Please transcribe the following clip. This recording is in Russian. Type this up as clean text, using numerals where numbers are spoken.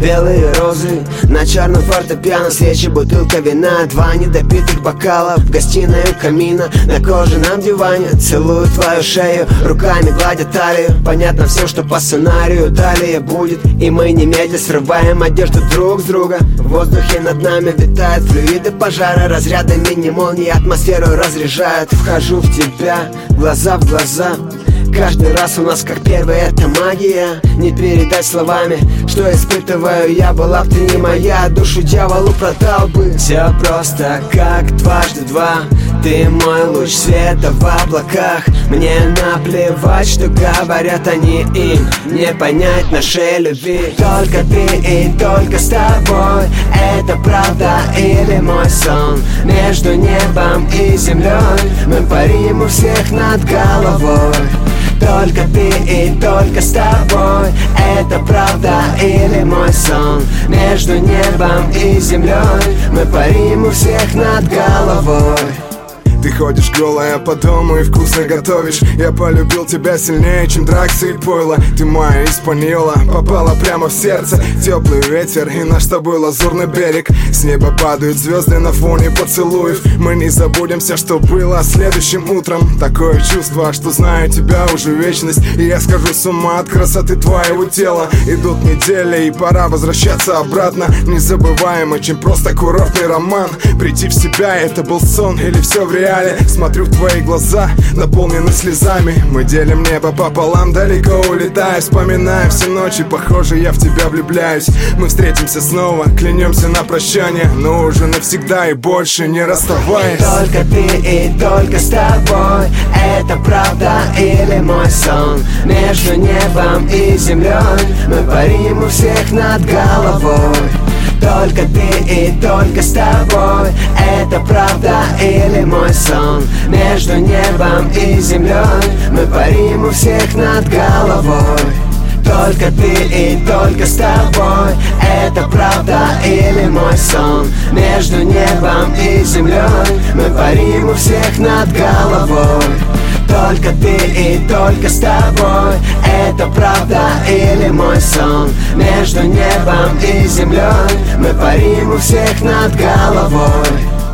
белые розы на черном фортепиано, свечи, бутылка вина, 2 недопитых бокала в гостиной у камина. На кожаном диване целую твою шею, руками гладят талию. Понятно всем, что по сценарию далее будет, и мы немедля срываем одежду друг с друга. В воздухе над нами витают флюиды пожара, разряды мини-молнии атмосферу разряжают. Вхожу в тебя, глаза в глаза. Каждый раз у нас как первый, это магия. Не передать словами, что испытываю я. Была б ты не моя, душу дьяволу продал бы. Все просто как 2×2. Ты мой луч света в облаках. Мне наплевать, что говорят они, им не понять нашей любви. Только ты и только с тобой. Это правда или мой сон? Между небом и землей мы парим у всех над головой. Только ты и только с тобой. Это правда или мой сон? Между небом и землей мы парим у всех над головой. Ты ходишь голая по дому и вкусно готовишь. Я полюбил тебя сильнее, чем драксы и пойло. Ты моя испанила, попала прямо в сердце. Теплый ветер и наш с тобой лазурный берег. С неба падают звезды на фоне поцелуев. Мы не забудем все, что было следующим утром. Такое чувство, что знаю тебя уже вечность. И я схожу с ума от красоты твоего тела. Идут недели и пора возвращаться обратно. Незабываемо, чем просто курортный роман. Прийти в себя, это был сон или все в реале? Смотрю в твои глаза, наполнены слезами. Мы делим небо пополам, далеко улетая. Вспоминаем все ночи, похоже, я в тебя влюбляюсь. Мы встретимся снова, клянемся на прощание, но уже навсегда и больше не расставаясь. Только ты и только с тобой. Это правда или мой сон? Между небом и землей мы парим у всех над головой. Только ты и только с тобой. Это правда или мой сон? Между небом и землей мы парим у всех над головой. Только ты и только с тобой. Это правда или мой сон? Между небом и землей мы парим у всех над головой. Только ты и только с тобой. Это правда или мой сон? Между небом и землей мы парим у всех над головой.